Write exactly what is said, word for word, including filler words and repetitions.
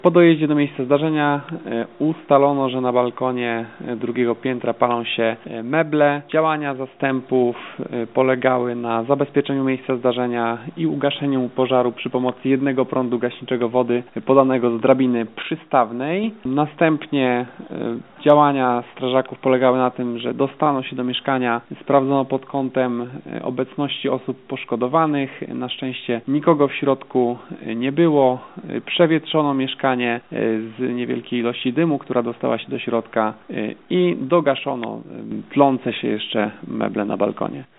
Po dojeździe do miejsca zdarzenia ustalono, że na balkonie drugiego piętra palą się meble. Działania zastępów polegały na zabezpieczeniu miejsca zdarzenia i ugaszeniu pożaru przy pomocy jednego prądu gaśniczego wody podanego z drabiny przystawnej. Następnie działania strażaków polegały na tym, że dostano się do mieszkania, sprawdzono pod kątem obecności osób poszkodowanych. Na szczęście nikogo w środku nie było. Przewietrzono mieszkanie z niewielkiej ilości dymu, która dostała się do środka i dogaszono tlące się jeszcze meble na balkonie.